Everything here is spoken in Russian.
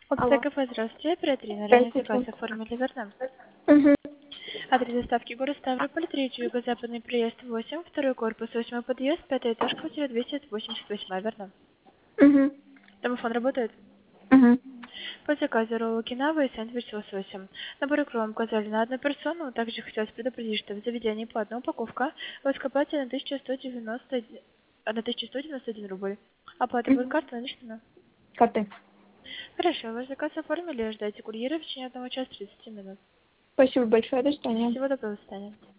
Опция Алло. кафе, здравствуйте, оператор. Ранее заказ Здравствуйте. оформили, верно? Угу. Адрес доставки город Ставрополь, 3 юго-западный приезд 8, второй корпус, 8 подъезд, 5 этаж, квартира 288, верно? Угу. Домофон работает? Угу. По заказу роллы кинава и сэндвич с лососем. Набор икру указали на одну персону. Также хотелось предупредить, что в заведении платная упаковка. Вы скопаете на 1191 рубль. Оплата будет Угу. картой наличными. Карты. Хорошо, ваш заказ оформили. Ждайте курьера в течение 1 часа 30 минут. Спасибо большое. До свидания. Всего доброго, до свидания.